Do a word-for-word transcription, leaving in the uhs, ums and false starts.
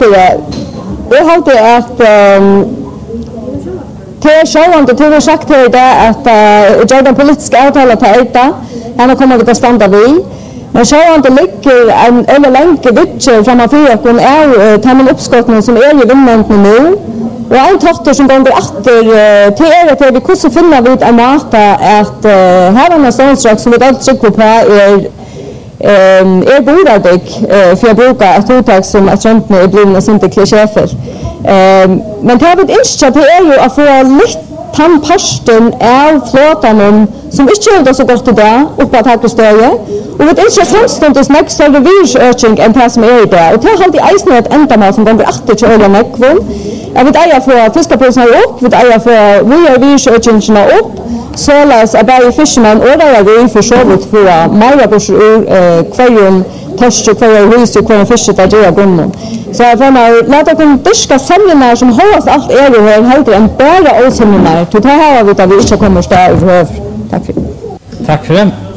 Jag har alltid att till självande till vi sagt här idag att jag den politiska avtalet på ETA han har kommit att stanna vid. Men självande ligger en eller länge vitt framför oss är tammen uppskottningen som är i vinnaren nu. Och en tochter som går efter till er att vi kunde finna vid en mat att här är en ståndstrack som vi alltid trycker på är Um, är boradig uh, för att bruka ett uttag som att röntgen är blivna inte klichéfer. Um, men det jag vill önska det är ju att få lite tandparsten av flåtan som inte gör det så gott idag uppe att ha stöje. Och vi önskar samståndet nästa större virusökning än det som är idag. Och det har alltid eisne ett ändamål som går efter till öliga näckvån. Jag vill äga få fiskapulserna upp, vi vill äga få via virusökningarna upp. Så läs är bara fisherman och där är vi för så vitt för Maja bors ur kvarjon torsk och kvarjon hus och kvarjon fisk där jag går. Så jag får låta dem diska seminar som hålls allt är ju här heter en bara all seminar. Till det här har vi där vi inte kommer stå över. Tack för. Tack för det.